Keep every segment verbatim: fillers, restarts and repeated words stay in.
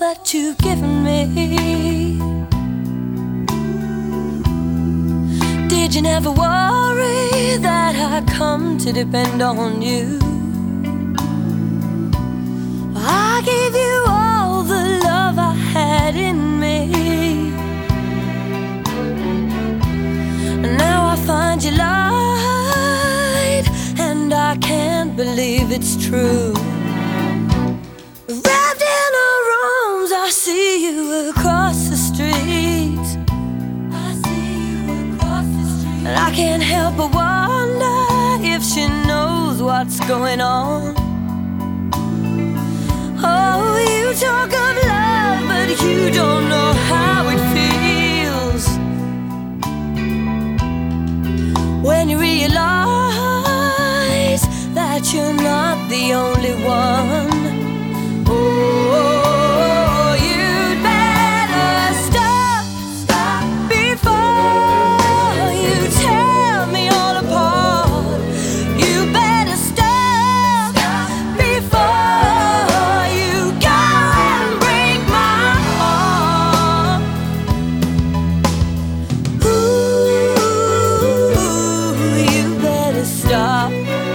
that you've given me. Did you never worry that I'd come to depend on you? I gave you all the love I had in me. Now I find you lied, and I can't believe it's true. Wrapped in her arms, I see you across the street. I see you across the street. And I can't help but wonder if she knows what's going on. Oh, you talk of love, but you don't know how it feels when you realize that you're not the only one. Oh, you'd better stop, stop before you tear me all apart. You better stop, stop before you go and break my heart. Ooh, you better stop.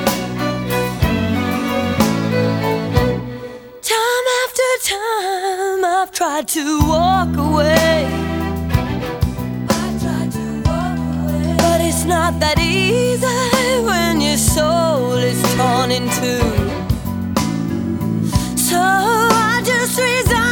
Time I've tried to walk away. I've tried to walk away, but it's not that easy when your soul is torn in two. So I just resign.